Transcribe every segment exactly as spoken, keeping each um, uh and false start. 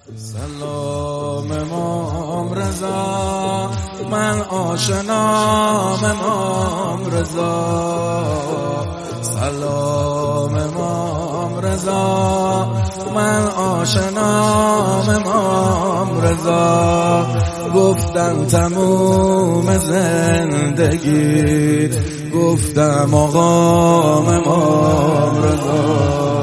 سلام امام رضا، من آشنام امام رضا. سلام امام رضا، من آشنام امام رضا. گفتم تموم زندگی، گفتم آقام امام رضا.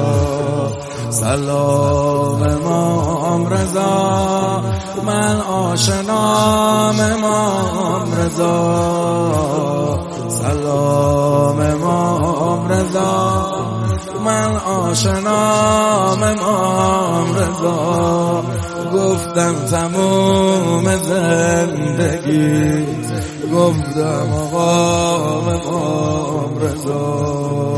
سلام امام رضا، من آشنام امام رضا. سلام امام رضا، من آشنام امام رضا. گفتم تموم زندگی، گفتم آقام امام رضا.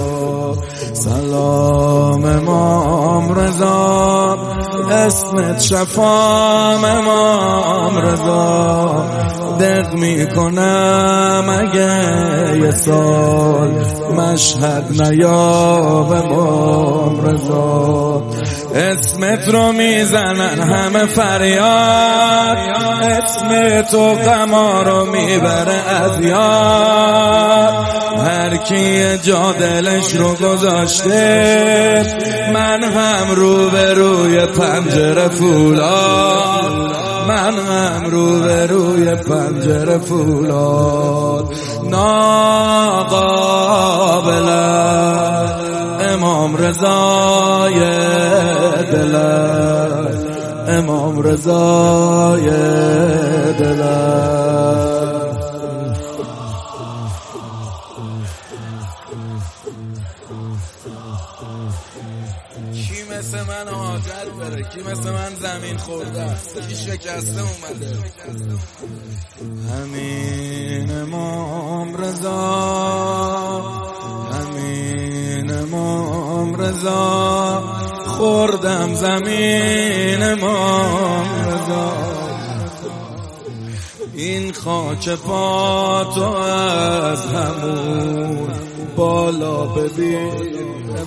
سلام امام رضا، اسمت شفام امام رضا. دق میکنم اگه یه سال مشهد نیاب امام رضا. اسمت رو میزنن همه فریاد، اسمت و غما رو میبره از یاد. هر کی جا دلش رو گذاشته، من هم رو به روی پنجره فولاد، من هم رو به روی پنجره فولاد. ناقابل امام رضای دلم، امام رضای دلم. کی مثل من حاجت بره؟ کی مثل من زمین خورده است؟ کی شکسته اومده؟ همین امام رضا، همین امام رضا. خوردم زمین امام رضا. این خاک پا تو از همون بالا ببین،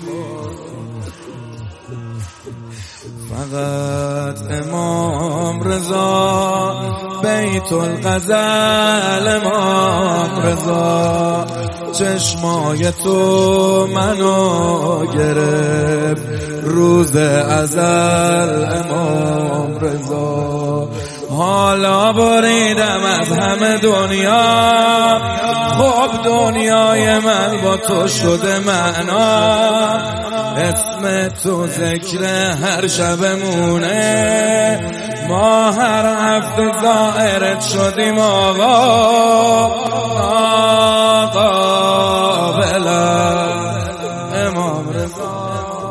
فقط امام رضا. بیت الغزل امام رضا. چشمای تو منو گرفت روز ازل امام رضا. حالا بریدم از همه دنیا، خب دنیای من با تو شده معنا. اسم تو ذکر هر شبمونه، ما هر هفته زائرت شدیم آقا. ناقابل امام رضا.